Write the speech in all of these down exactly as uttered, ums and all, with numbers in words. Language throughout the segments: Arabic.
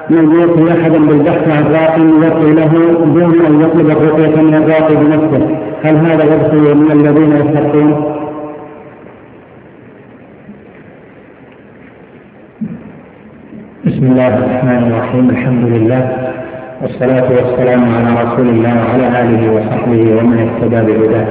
من يوصي أحدا بالبحث عن راق يوصي له دون أن يطلب الرقية من الراق بنفسه، هل هذا يدخل من الذين يستحقون؟ بسم الله الرحمن الرحيم. الحمد لله والصلاة والسلام على رسول الله وعلى آله وصحبه ومن اهتدى بهداه.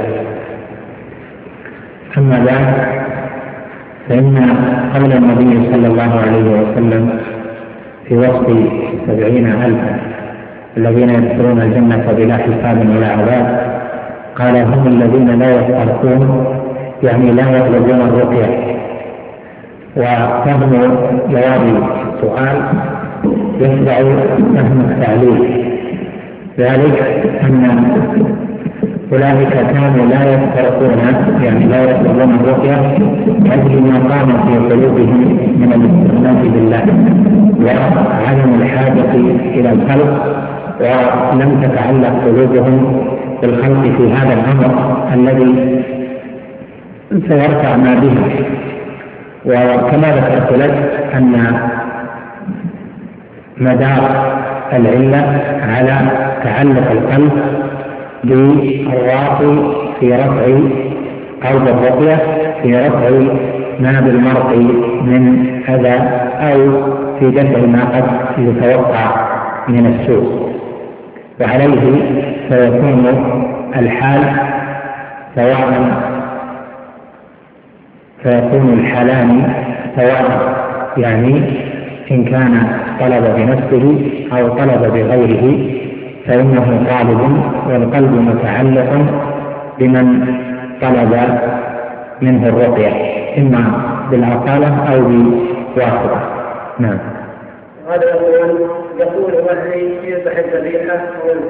أما بعد، فإن قول النبي صلى الله عليه وسلم في وصف سبعين ألفا الذين يدخلون الجنة بلا حساب ولا عذاب، قال هم الذين لا يسترقون، يعني لا يطلبون الرقية. وفهم جواب السؤال يتبع فهم التعليل، ذلك أن أولئك كانوا لا يسترقون، يعني لا يطلبون الرقية لأجل ما قام في قلوبهم من الاستغناء بالله وعدم الحاجة إلى الخلق، ولم تتعلق قلوبهم بالخلق في هذا الأمر الذي سيرفع ما به. وكما ذكرت لك أن مدار العلة على تعلق القلب بالراقي في رفع أو بالرقية في رفع ما بالمرء من أذى أو في دفع ما قد يتوقع من السوء، وعليه سيكون الحال سواء فيكون الحالان سواء، يعني إن كان طلب بنفسه أو طلب بغيره فإنه طالب، والقلب متعلق بمن طلب منه الرقية إما بالعقالة أو بواسطة. نعم. هذا يقول يقول وهي يذبح الذبيحة أو